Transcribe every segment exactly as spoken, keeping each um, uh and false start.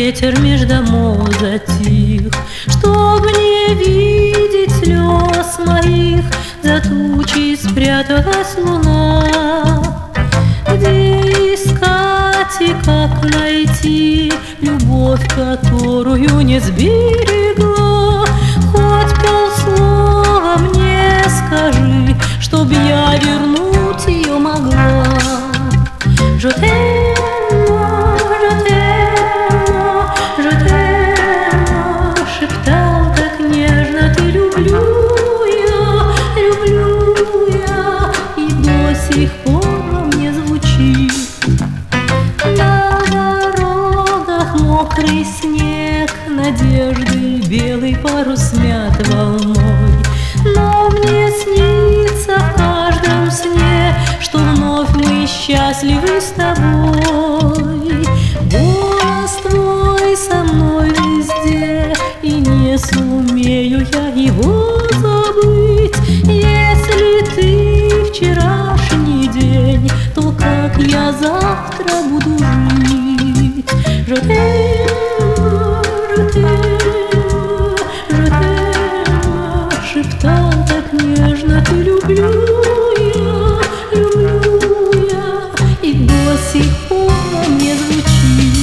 ветер меж домов затих, чтоб не видеть слез моих, за тучей спряталась луна. Где искать и как найти любовь, которую не сберегла? Хоть полслова мне скажи, чтоб я вернуть ее могла. Je t'aime, je t'aime, je t'aime, шептал так нежно ты, люблю я, люблю я, и до сих пор во мне звучит. На дорогах мокрый снег, надежды белый парус смят волной, но мне снится в каждом сне, что вновь мы счастливы с тобой. Голос твой со мной везде, и не сумею я его забыть. Если ты вчерашний день, то как я завтра буду жить? Je t'aime, je t'aime, je t'aime, шептал так нежно ты, люблю я, люблю я, и до сих пор во мне звучит.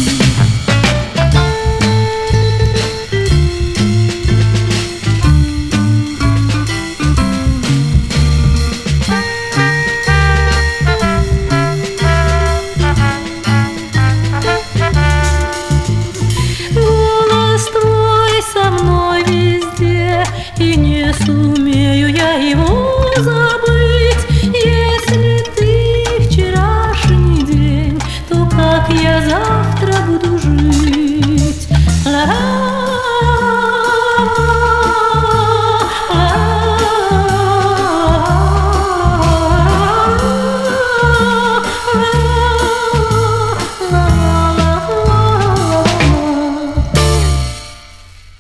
Голос твой со мной везде, и не сумею я его забыть.